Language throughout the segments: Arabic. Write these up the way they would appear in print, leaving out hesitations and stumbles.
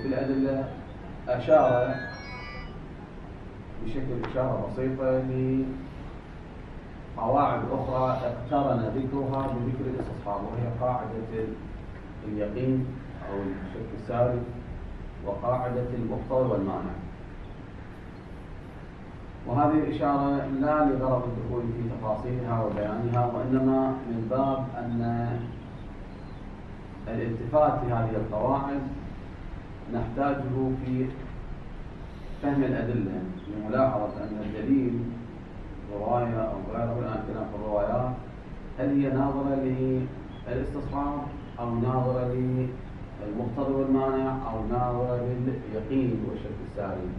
الأدلة أشار بشكل إشارة بسيطة لقواعد أخرى اقترن ذكرها بذكر الاستصحاب، وهي قاعدة اليقين أو الشك الساري، وقاعدة المقتضي والمانع. وهذه الإشارة لا لغرض الدخول في تفاصيلها وبيانها، وإنما من باب أن الالتفات لهذه القواعد نحتاجه في فهم الأدلة، لملاحظة أن الدليل رواية أو غيره، الآن كلام في الروايات، هل هي ناظرة للاستصحاب أو ناظرة للمقتضي والمانع أو ناظرة لليقين والشك الساري.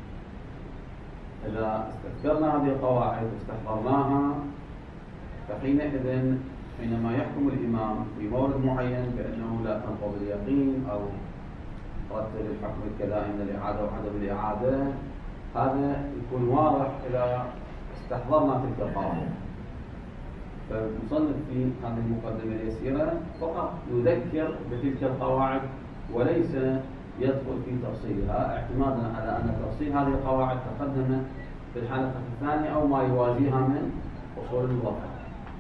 إذا استذكرنا هذه القواعد واستحضرناها، فحينئذ حينما يحكم الإمام في مورد معين بأنه لا تنقض اليقين أو ترتب الحكم الكلائم من الإعادة وعدم الإعادة، هذا يكون واضح إذا استحضرنا تلك القواعد. فالمصنف في هذه المقدمة اليسيرة فقط يذكر بتلك القواعد وليس يدخل في تفصيلها، اعتمادا على أن تفصيل هذه القواعد تقدم في الحلقة الثانية أو ما يوازيها من أصول المظفر.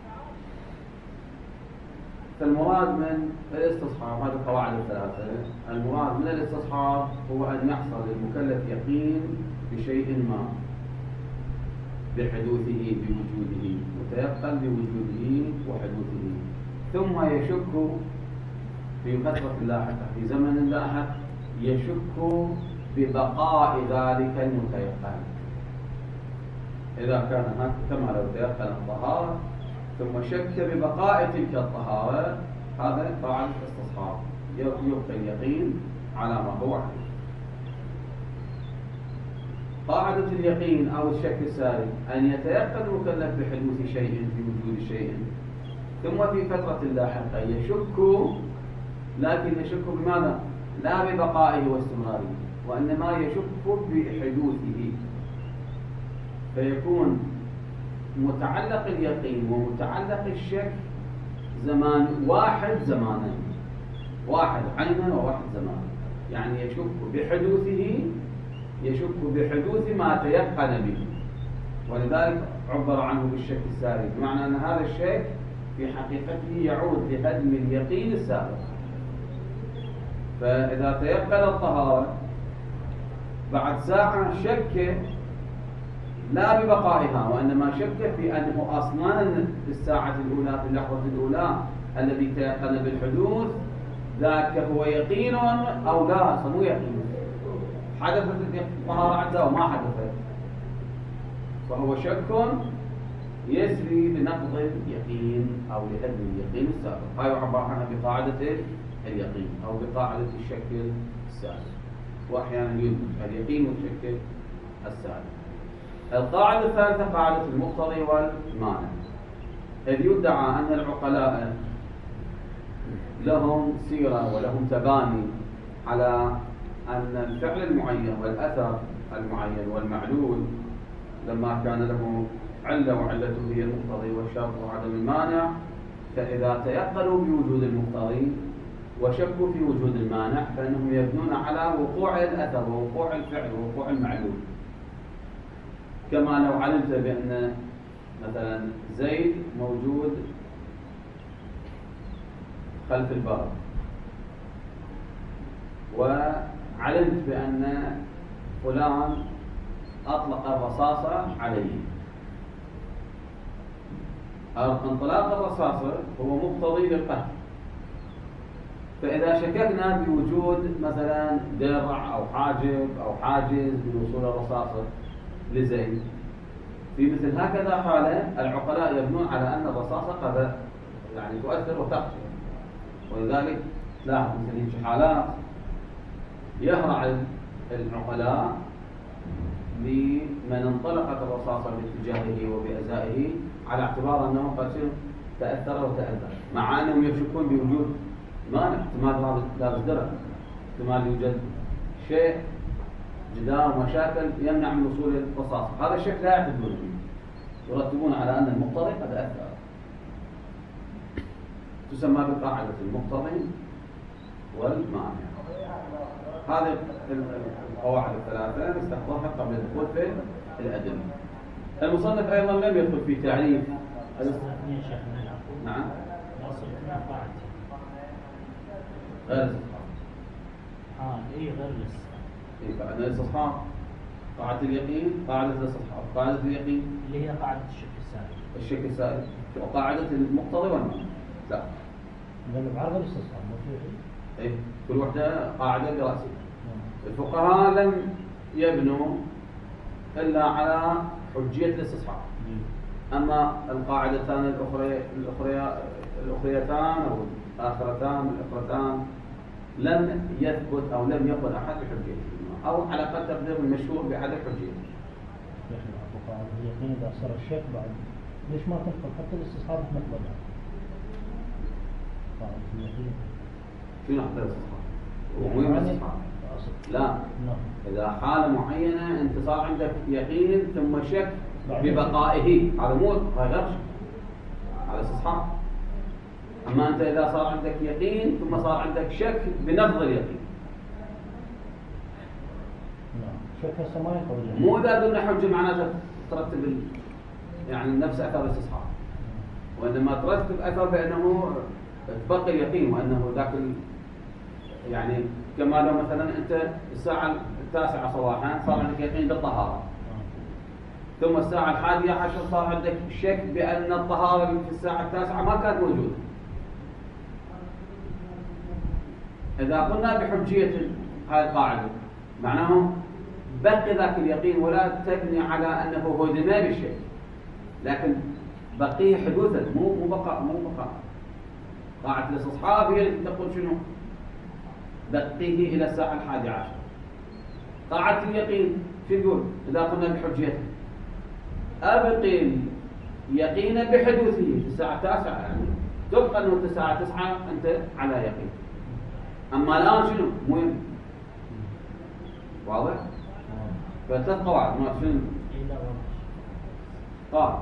فالمراد من الاستصحاب، هذه القواعد الثلاثة، المراد من الاستصحاب هو أن يحصل للمكلف يقين بشيء ما بحدوثه بوجوده، متيقن بوجوده وحدوثه، ثم يشك في فترة لاحقة في زمن لاحق يشك ببقاء ذلك المتيقن. إذا كان كما لو تيقن الطهارة ثم شك ببقاء تلك الطهارة، هذا قاعدة الاستصحاب، يبقى اليقين على ما هو عليه. قاعدة اليقين أو الشك الساري أن يتيقن المكلف بحدوث شيء في وجود شيء، ثم في فترة لاحقة يشك، لكن يشك بماذا؟ لا ببقائه واستمراره، وإنما يشك بحدوثه، فيكون متعلق اليقين ومتعلق الشك زمان واحد، زمانين، واحد عينا وواحد زمانا. يعني يشك بحدوثه، يشك بحدوث ما تيقن به، ولذلك عبر عنه بالشك الساري، بمعنى أن هذا الشك في حقيقته يعود لهدم اليقين السابق. فإذا تيقن الطهارة بعد ساعة شك لا ببقائها، وإنما شك في أنه أصلا في الساعة الأولى في اللحظة الأولى الذي تيقن بالحدوث ذاك هو يقين أو لا، مو يقين، حدثت الطهارة عنده أو ما حدثت، فهو شك يسري بنقض اليقين أو لهدم اليقين السابق. هاي يعبر عنها بقاعدة اليقين أو بقاعدة الشك السابق، وأحيانا يدمج اليقين والشك السابق. القاعدة الثالثة قاعدة المقتضي والمانع، إذ يدعى أن العقلاء لهم سيرة ولهم تباني على أن الفعل المعين والأثر المعين والمعلول لما كان له علة وعلته هي المقتضي والشرط وعدم المانع، فإذا تيقنوا بوجود المقتضي وشكوا في وجود المانع فإنهم يبنون على وقوع الأثر ووقوع الفعل ووقوع المعلول. كما لو علمت بأن مثلا زيد موجود خلف الباب، وعلمت بأن فلان أطلق الرصاصة عليه، انطلاق الرصاصة هو مقتضي للقتل. فإذا شككنا بوجود مثلا درع أو حاجب أو حاجز بوصول الرصاصة لزيد، في مثل هكذا حالة العقلاء يبنون على أن الرصاصة قد يعني تؤثر وتقتل، ولذلك لاحظ مثل هذه حالات يهرع العقلاء لمن انطلقت الرصاصة باتجاهه وبأزائه على اعتبار أنه قد تأثر وتأذى، مع أنهم يشكون بوجود مانع، احتمال لابس درع، احتمال يوجد شيء جدار ومشاكل يمنع من وصول الرصاصة. هذا الشك لا يعتدون به، يرتبون على أن المقتضي قد أثر. تسمى بقاعدة المقتضي والمانع. هذه القواعد الثلاثة نستحضرها قبل الدخول في الأدلة. المصنف أيضا لم يدخل في تعريف نعم غير غير قاعدة الاستصحاب، قاعدة اليقين، قاعدة الاستصحاب، قاعدة اليقين اللي هي قاعدة الشك السائل، وقاعدة المقتضي والمانع. لا لأنه بعرض الاستصحاب إيه كل واحدة قاعدة دراسية. الفقهاء لم يبنوا إلا على حجية الاستصحاب. أما القاعدتان الأخريتان أو الآخرتان الأخرتان لم يثبت أو لم يقل أحد بحجيتهما، أو على قد تقدير المشهور بعدم حجيته. اليقين إذا صار الشك بعد ليش ما تنقل حتى الاستصحاب نقبلها؟ شنو حتى الاستصحاب؟ وين الاستصحاب؟ لا إذا حالة معينة أنت صار عندك يقين ثم شك ببقائه، هذا مو غير شك، هذا استصحاب. أما أنت إذا صار عندك يقين ثم صار عندك شك بنقض اليقين، شك هسه ما يقبل. مو إذا قلنا حجة معناته ترتب يعني نفس أثر الاستصحاب، وإنما ترتب أثر بأنه تبقي اليقين، وأنه ذاك يعني كما لو مثلا أنت الساعة 9 صباحا صار عندك يقين بالطهارة، ثم الساعة 11 صار عندك شك بأن الطهارة في الساعة 9 ما كانت موجودة. إذا قلنا بحجية هذه القاعدة معناه بقي ذاك اليقين، ولا تبني على أنه هدم بالشيء، لكن بقي حدوثا، مو بقاء. قاعدة الاستصحاب هي التي تقول شنو؟ بقيه إلى الساعة 11. قاعدة اليقين شو يقول؟ إذا قلنا بحجيته أبقي اليقين بحدوثه في الساعة 9، يعني تبقى أنه الساعة 9 أنت على يقين. أما الآن شنو؟ مهم. واضح؟ فثلاث قواعد ما شنو؟ قال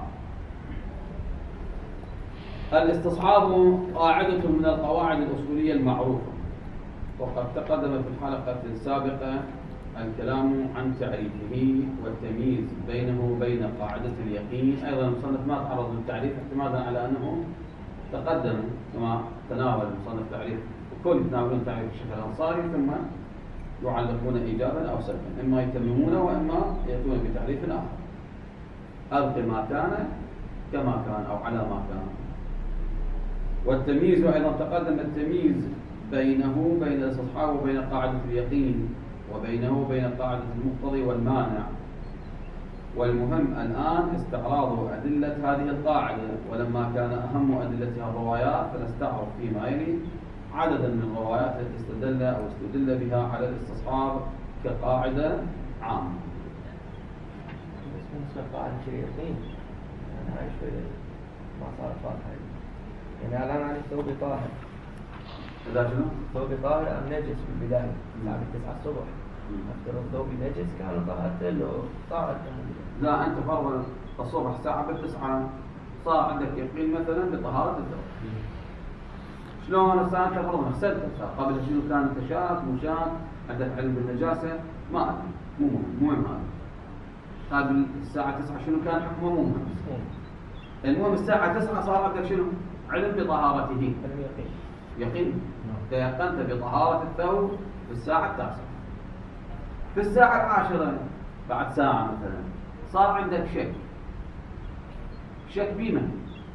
الاستصحاب قاعدة من القواعد الأصولية المعروفة، وقد تقدم في الحلقة السابقة الكلام عن تعريفه والتمييز بينه وبين قاعدة اليقين. أيضا المصنف ما تعرض للتعريف اعتمادا على أنه تقدم كما تناول المصنف تعريف، وكل يتناولون تعريف الشيخ الأنصاري ثم يعلقون إيجابا أو سلبا، إما يتممونه وإما يأتون بتعريف آخر. أبقي ما كان كما كان أو على ما كان. والتمييز أيضا تقدم التمييز بينه وبين الاستصحاب وبين قاعدة اليقين، وبينه وبين قاعدة المقتضي والمانع. والمهم الآن استعراض أدلة هذه القاعدة، ولما كان أهم أدلتها الروايات فنستعرض فيما يلي عددا من الروايات التي استدل بها على الاستصحاب كقاعدة عامة. بالنسبة لقاعدة اليقين أنا هاي شوية ما صارت واضحة. يعني الآن علي ثوبي طاهر، إذا شنو؟ ثوبي طاهر أم نجس في البداية الساعة 9 الصبح، أفترض ثوبي نجس كان طهرت له طاهر. لا أنت فرضا الصبح الساعة 9 صار عندك يقين مثلا بطهارة الثوب. شلون الساعة أنت فرضا غسلت قبل شنو كان أنت شاك مو شاك، عندك علم بالنجاسة ما أدري، مو مهم هذا. قبل الساعة 9 شنو كان حكمه مو مهم. المهم الساعة 9 صار عندك شنو؟ علم بطهارته، يقين، تيقنت بطهارة الثوب في الساعة 9. في الساعة 10 بعد ساعة مثلا صار عندك شك بما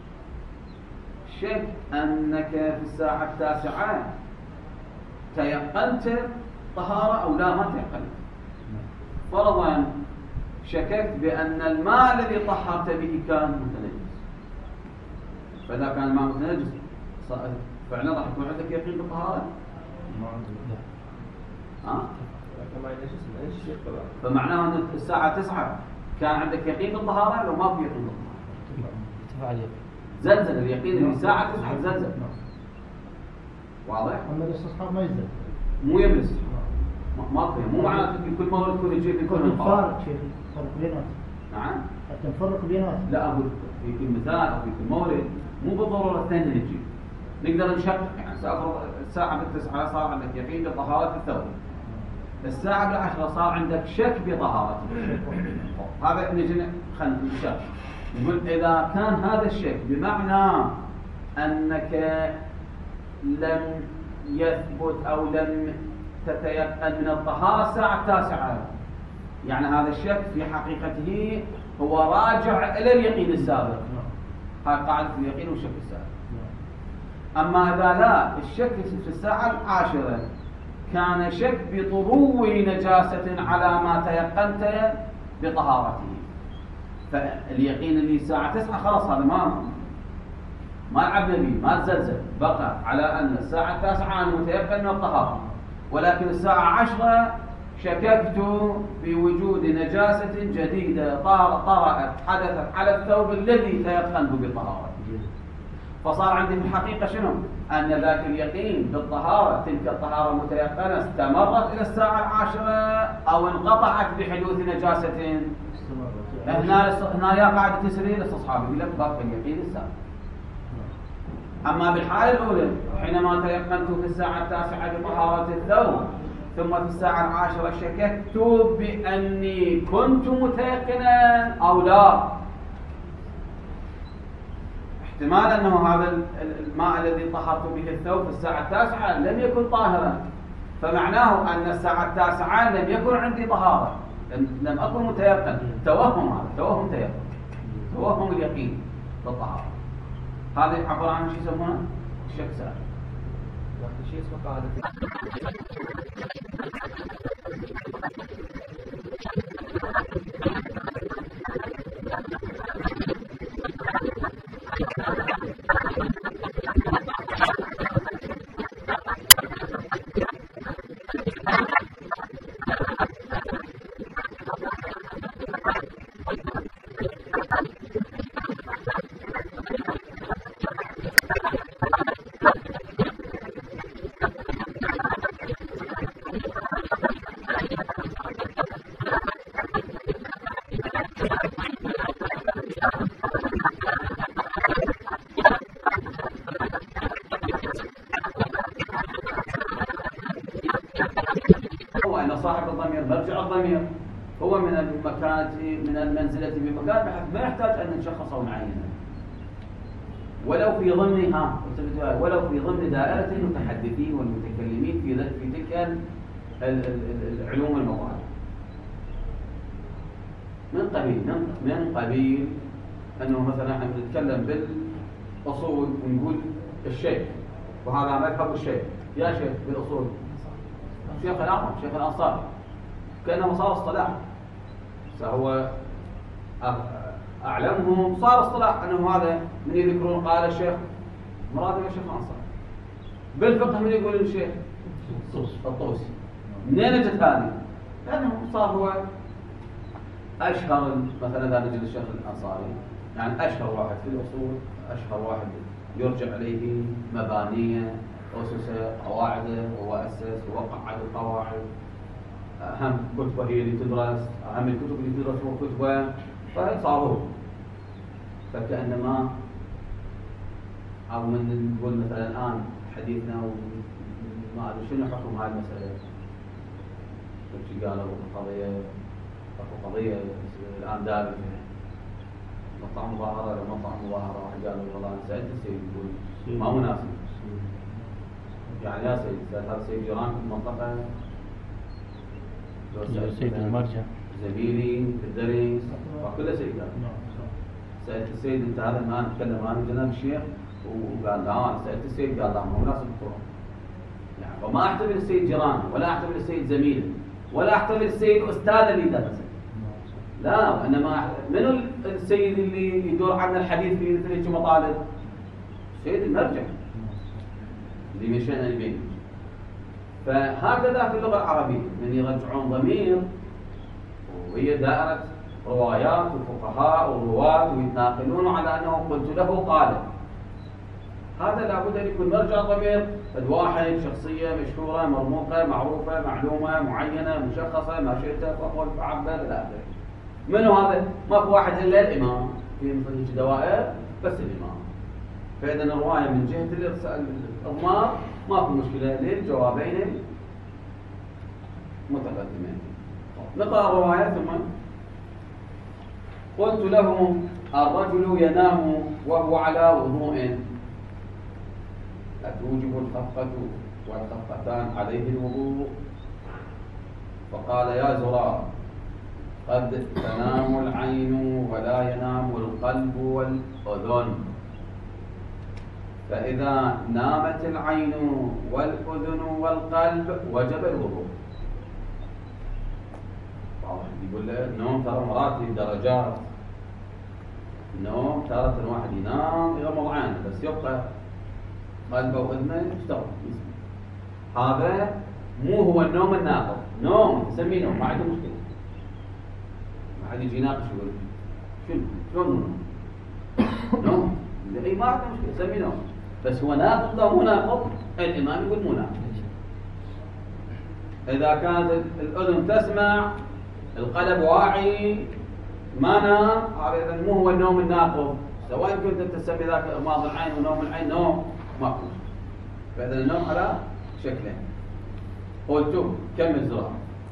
شك أنك في الساعة 9 تيقنت طهارة أو لا ما تيقنت. فرضا شككت بأن الماء الذي طهرت به كان متنجس، فإذا كان الماء متنجس فعلا راح يكون عندك يقين بالطهارة؟ ما عندي. فمعناه أن الساعة 9 كان عندك يقين بالطهارة لو ما في يقين بالطهارة؟ زلزل اليقين اللي الساعة 9 زلزل. واضح؟ أما الاستصحاب ما يزلزل، مو يملس، ما في، مو معناته في كل مورد يكون يجيب يكون الفارق شيخ، فرق بيناتهم. نعم؟ حتى نفرق بيناتهم. لا أقول في كل مثال أو في كل مورد مو بالضرورة الثانية نجيب، نقدر نشق يعني سافر الساعة بالتسعة صار عندك يقين بطهارة الثوب، الساعة بالعشرة صار عندك شك بطهارته. هذا نجي خلينا نشرح، نقول إذا كان هذا الشك بمعنى أنك لم يثبت أو لم تتيقن من الطهارة الساعة التاسعة، يعني هذا الشك في حقيقته هو راجع إلى اليقين السابق. هاي قاعدة اليقين والشك السابق. أما إذا لا، الشك في الساعة العاشرة كان شك بطلوع نجاسة على ما تيقنت بطهارته، فاليقين اللي الساعة 9 خلاص هذا ما لعبنا به، ما تزلزل، بقى على أن الساعة 9 أنا متيقن من الطهارة، ولكن الساعة 10 شككت بوجود نجاسة جديدة طرأت حدثت على الثوب الذي تيقنت بطهارته. فصار عندي في الحقيقة شنو؟ أن ذاك اليقين بالطهارة، تلك الطهارة المتيقنة استمرت إلى الساعة 10 أو انقطعت بحدوث نجاسة. هنا يا قاعدة تسرير استصحاب، يقول لك باقي اليقين السابق. أما بالحالة الأولى حينما تيقنت في الساعة 9 بطهارة الثوب، ثم في الساعة 10 شككت بأني كنت متيقنا أو لا، احتمال أنه هذا الماء الذي طهرت به الثوب في الساعة 9 لم يكن طاهرا، فمعناه أن الساعة 9 لم يكن عندي طهارة، لم أكن متيقن. توهم، هذا توهم تيقن، توهم اليقين بالطهارة. هذا عبارة عن شيء يسمونه الشك سابق. شيء اسمه قاعدة صاحب الضمير مرجع الضمير هو من المكانة من المنزلة بمكان بحيث ما يحتاج أن نشخصه ونعينه، ولو في ضمنها، ولو في ضمن دائرة المتحدثين والمتكلمين في تلك العلوم المطالب. من قبيل أنه مثلا احنا نتكلم بالأصول ونقول الشيخ، وهذا مذهب الشيخ، يا شيخ بالأصول شيخ الأعظم، شيخ الأنصار، كأنه صار اصطلاح، فهو أعلمهم صار اصطلاح أنه هذا من يذكرون قال الشيخ مراد الشيخ الأنصار. بالفقه من يقول الشيخ الطوسي. منين جت هذه؟ لأنه صار هو أشهر، مثلا إذا نجد الشيخ الأنصاري يعني أشهر واحد في الأصول، أشهر واحد يرجع إليه مبانيه، أسس قواعده وأسس ووقع القواعد، أهم كتبة هي اللي تدرس، أهم الكتب اللي تدرس هو كتبة، فصاروا فكأنما أو من نقول مثلا الآن حديثنا وما أدري شنو حكم هاي المسألة. قالوا أكو قضية الآن دارجة مطعم مظاهرة ولا مطعم مظاهرة، واحد قال والله أنا سألت السيد يقول ما مناسب، يعني يا سيد هذا سيد جيران في المنطقة، سيد المرجع زميلي في الدرس وكل سيد قال سألت السيد أنت هذا ما نتكلم عن جناب الشيخ، وقال لا أنا سألت السيد قال لا ما مناسب الطرق، يعني وما أحتمل السيد جيران ولا أحتمل السيد زميلي ولا أحتمل السيد أستاذ اللي درس، لا، وإنما من السيد اللي يدور عنا الحديث في مثل هيك مطالب؟ سيد المرجع اللي مشينا البين. فهكذا في اللغة العربية من يرجعون ضمير وهي دائرة روايات وفقهاء ورواة ويتناقلون على أنه قلت له قال، هذا لابد أن يكون مرجع ضمير الواحد، شخصية مشهورة مرموقة معروفة معلومة معينة مشخصة ما شئت فقل فعبر إلى آخره. منو هذا؟ ماكو واحد إلا الإمام في مثل دوائر بس الإمام. فإذا الرواية من جهة الإضمار ما في مشكلة للجوابين المتقدمين. نقرأ الرواية ثم قلت له الرجل ينام وهو على وضوء أتوجب الخفة والخفتان عليه الوضوء؟ فقال يا زرار قد تنام العين ولا ينام القلب والأذن، فإذا نامت العين والأذن والقلب وجب الوضوء. يقول له النوم ترى مراتب درجات، النوم تارة الواحد ينام يغمض عينه بس يبقى قلبه وأذنه يشتغل. هذا مو هو النوم الناقض، نوم نسميه نوم ما عنده مشكلة. ما حد يجي يناقش يقول شلون نوم؟ اي ما عنده مشكلة سميه نوم، بس هو ناقض لو مو ناقض الإمام يقول مو ناقض. إذا كانت الأذن تسمع القلب واعي ما نام، هذا مو هو النوم الناقض، سواء كنت تسمي ذاك إغماض العين ونوم العين نوم ماكو. فإذا النوم على شكلين. قلت كمل زرار.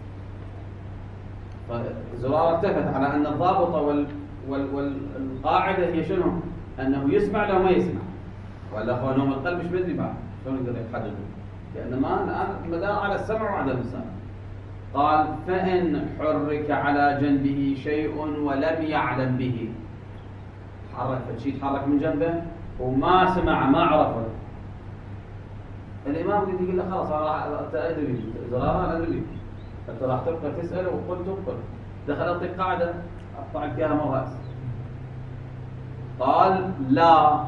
زرار التفت على أن الضابطة والقاعدة هي شنو؟ أنه يسمع لو ما يسمع، ولا هو نوم القلب مش بدري بعد شلون يقدر يحدده؟ لأن ما مدار على السمع وعلى اللسان. قال فإن حرك على جنبه شيء ولم يعلم به، حرك فشي تحرك من جنبه وما سمع ما عرفه، الإمام يقول له خلاص أنت أدري زرارة أنا أدري، أنت راح تبقى تسأل وقلت تبقى دخل أعطيك قاعدة أقطع فيها مرأس. قال لا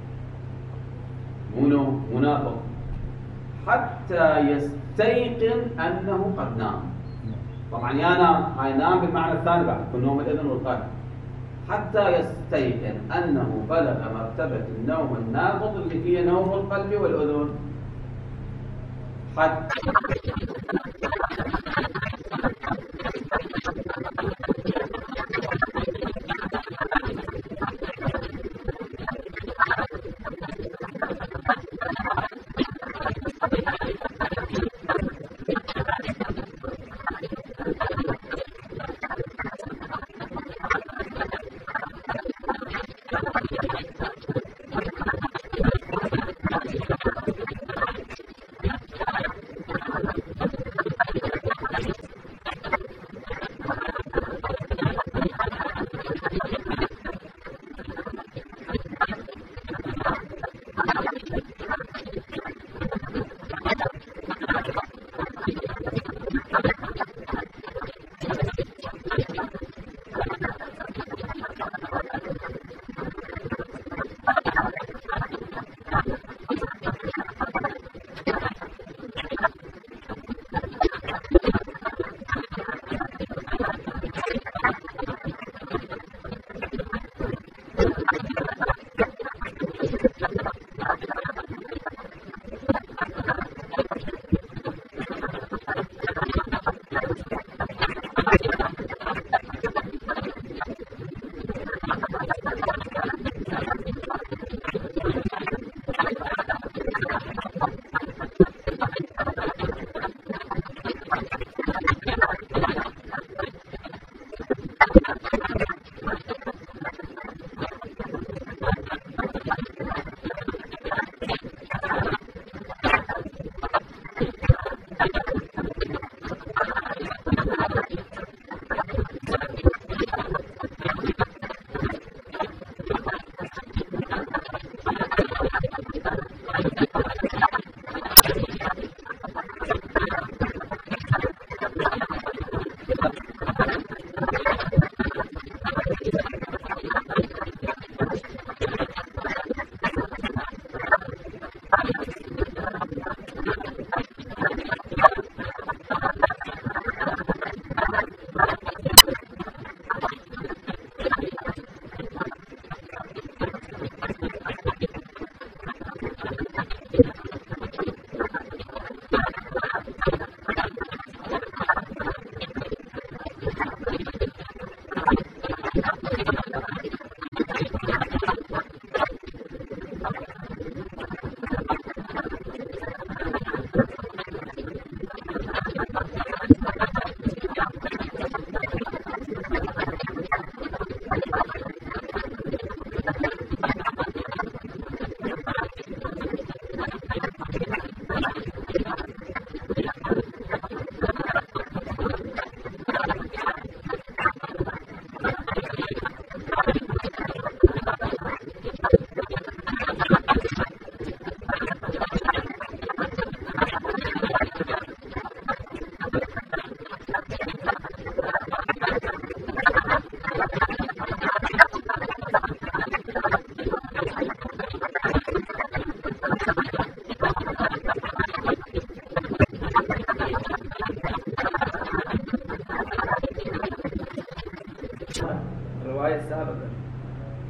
منافق حتى يستيقن أنه قد نام. طبعا ينام هاي نام بالمعنى الثاني بعد كل نوم الإذن والقلب، حتى يستيقن أنه بلغ مرتبة النوم الناقض اللي هي نوم القلب والأذن. حتى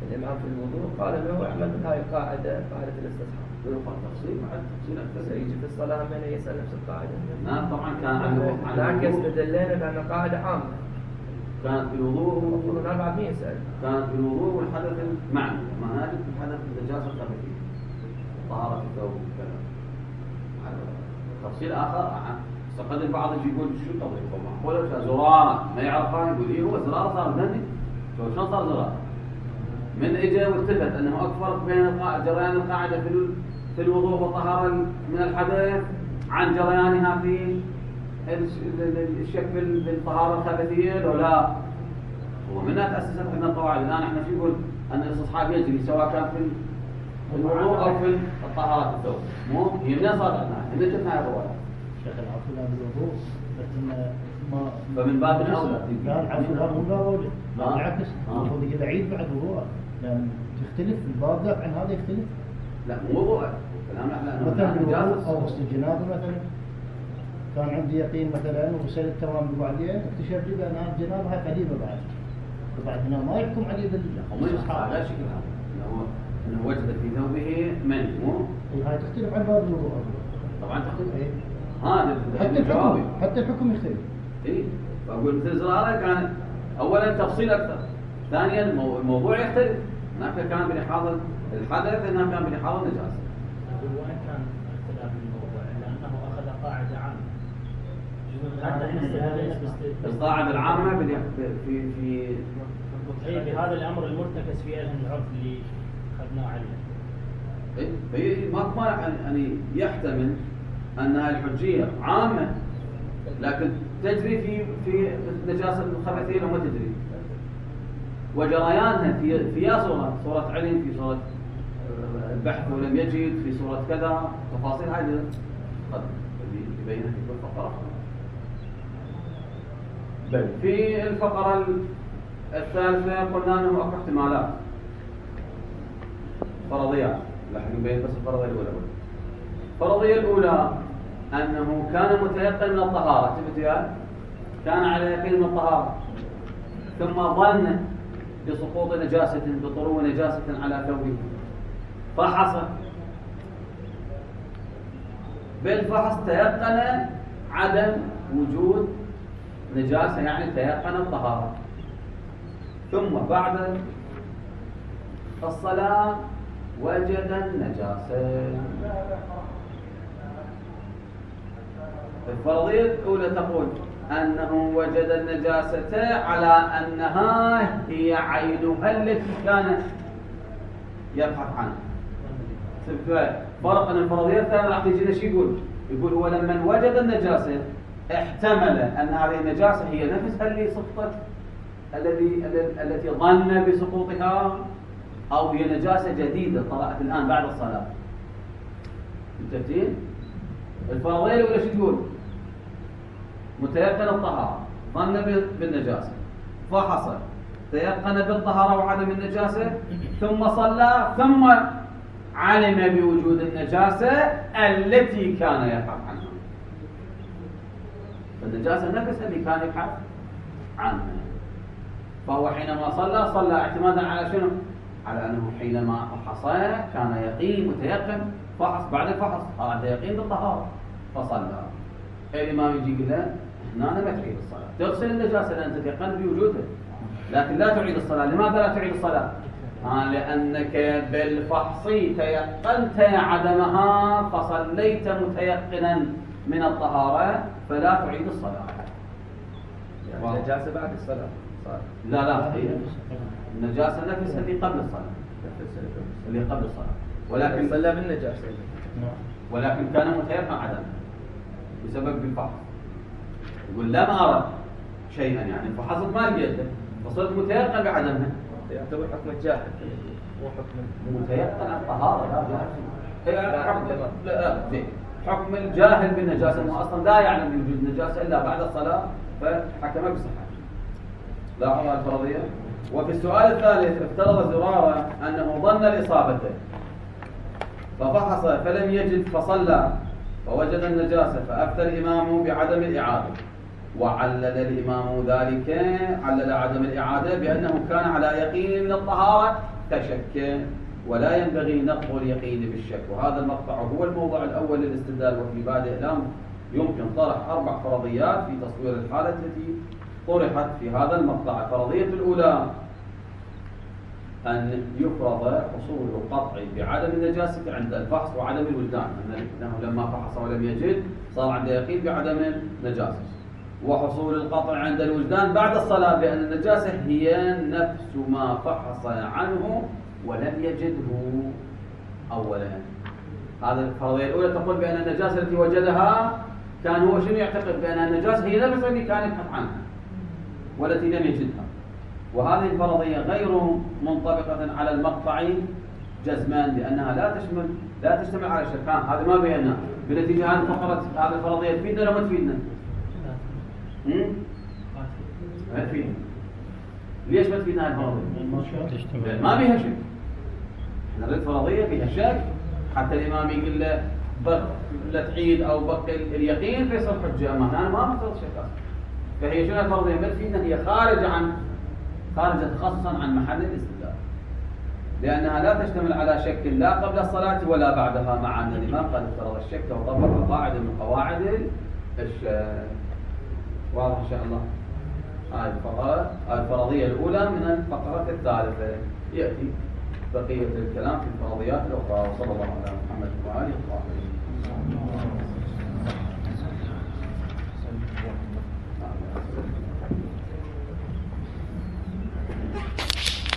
الإمام في الوضوء قال له اعمل بهاي القاعدة، قاعدة الاستصحاب. يقال تفصيل بعد تفصيل أكثر. يجي في الصلاة من يسأل نفس القاعدة. نعم طبعا كان عنه هناك استدلينا بأن قاعدة عامة. كانت في الوضوء المفروض أن 400 يسأل. كانت في الوضوء والحدث المعنوي، ما نجد في الحدث النجاسة الخفيفة. طهارة الثوب وكذا. تفصيل آخر قد البعض يجي يقول شو تضيفه معقولة زرارة ما يعرفها، يقول إيه هو زرارة صار ذني شلون صار زرارة؟ من إجا والتفت أنه أكفر بين جريان القاعدة في الوضوء والطهارة من الحدث عن جريانها في الشك بالطهارة الخبثية لو لا. هو منها تأسست عندنا القواعد. الآن احنا شو يقول أن الاستصحاب يجري سواء كان في الوضوء أو في الطهارة الثوب. مو هي منين صارت عندنا؟ هنا شفنا هذا الرواية. شيخ العفو لا بالوضوء بس ما فمن باب الأولى. لا العفو لا مو باب أولى. بالعكس المفروض يجي العيد بعد وضوء، لأن تختلف الباب ذاك عن هذا يختلف. لا مو وضوء. كلام احنا مثلا بالوضوء أو غسل الجنابة مثلا. كان عندي يقين مثلا وغسلت تمام بعدين اكتشفت لي بأن هذه الجنابة هاي قديمة بعد. وبعد هنا ما يحكم عليه بالاستصحاب. لا شك انه وجد في ثوبه من مو. هاي تختلف عن باب الوضوء. طبعا تختلف. إيه. حتى الحكم يختلف. اي بقول مثل زرارة كان اولا تفصيل اكثر، ثانيا الموضوع يختلف. هناك كان بلحاظ الحدث، هناك كان بلحاظ النجاسة. وين كان اختلاف الموضوع؟ لانه اخذ قاعدة عامة. القاعدة العامة في بهذا الامر المرتكز في العرف اللي اخذناه عليه. في ما مانع يعني يحتمل انها الحجيه عامه لكن تجري في نجاسه الخبثيه لو ما تجري، وجريانها في صوره علم، في صوره البحث ولم يجد، في صوره كذا، تفاصيل هذه قد يبينها في كل فقره. بل في الفقره الثالثه قلنا انه اكو احتمالات فرضيات. لحق نبين بس الفرضية الأولى. الفرضية الأولى أنه كان متيقن من الطهارة، كان على يقين من الطهارة، ثم ظن بسقوط نجاسة بطرو نجاسة على ثوبه فحص، بالفحص تيقن عدم وجود نجاسة، يعني تيقن الطهارة، ثم بعد الصلاة وجد النجاسة. الفرضية الأولى تقول أنه وجد النجاسة على أنها هي عينها التي كان يبحث عنها. فرق أن الفرضية الثانية راح تجينا شو يقول هو لما وجد النجاسة احتمل أن هذه النجاسة هي نفسها اللي سقطت التي ظن بسقوطها، أو هي نجاسة جديدة طلعت الآن بعد الصلاة. متفقين؟ الفرضية الأولى شو تقول؟ متيقن الطهارة، ظن بالنجاسة، فحص، تيقن بالطهارة وعدم النجاسة، ثم صلى، ثم علم بوجود النجاسة التي كان يبحث عنها. فالنجاسة نفسها اللي كان يبحث عنها. فهو حينما صلى اعتمادا على شنو؟ على أنه حينما فحص كان يقين متيقن، فحص، بعد الفحص هذا يقين بالطهارة فصلى. الإمام يجي يقول له هنا ما تعيد الصلاة، تغسل النجاسة لأن تتيقن بوجودها، لكن لا تعيد الصلاة. لماذا لا تعيد الصلاة؟ لأنك بالفحص تيقنت عدمها فصليت متيقنا من الطهارة، فلا تعيد الصلاة. يعني النجاسة بعد الصلاة صار. لا هي النجاسة نفسها اللي قبل الصلاة، اللي قبل الصلاة، ولكن صلى بالنجاسة، ولكن كان متيقن عدمها بسبب الفحص. يقول لم أرى شيئا، يعني فحصت ما لقيته فصرت متيقن بعدمها. يعتبر حكم الجاهل مو حكم متيقن عن الطهارة. لا حكم الجاهل بالنجاسة، انه اصلا لا يعلم بوجود النجاسة الا بعد الصلاة فحكم بصحة. لاحظوا الفرضية. وفي السؤال الثالث افترض زرارة انه ظن الإصابة ففحص فلم يجد فصلى فوجد النجاسة فأفتى الإمام بعدم الإعادة، وعلل الإمام ذلك، علل عدم الإعادة بأنه كان على يقين من الطهارة كشك ولا ينبغي نقض اليقين بالشك. وهذا المقطع هو الموضوع الأول للاستدلال. وفي بادئ الأمر يمكن طرح 4 فرضيات في تصوير الحالة التي طرحت في هذا المقطع. الفرضية الأولى أن يفرض حصول القطع بعدم النجاسة عند الفحص وعدم الوجدان، أنه لما فحص ولم يجد صار عنده يقين بعدم النجاسة. وحصول القطع عند الوجدان بعد الصلاة بأن النجاسة هي نفس ما فحص عنه ولم يجده أولا. هذا الفرضية الأولى تقول بأن النجاسة التي وجدها كان هو شنو يعتقد؟ بأن النجاسة هي نفس التي كان يبحث عنها والتي لم يجدها. وهذه الفرضية غير منطبقة على المقطع جزما، لأنها لا تشتمل على الشك. هذا ما بينا بنتيجة هذه الفقرة. هذه الفرضية تفيدنا ولا ما تفيدنا؟ ما تفيدنا. ليش ما تفيدنا هذه الفرضية؟ ما بيها شك. احنا نريد فرضية فيها شك حتى الإمام يقول له لا تعيد أو بقي اليقين فيصير حجة أمامنا. أنا ما أفترض شك أصلا. فهي شنو الفرضية؟ ما تفيدنا، هي خارجة تخصصا عن محل الاستدلال، لأنها لا تشتمل على شك لا قبل الصلاة ولا بعدها، مع أن الإمام قد افترض الشك وطبق قاعدة من قواعد الشك. واضح إن شاء الله؟ الفرضية الأولى من الفقرة الثالثة. يأتي بقية الكلام في الفرضيات الأخرى. وصلى الله على محمد وآله وصحبه.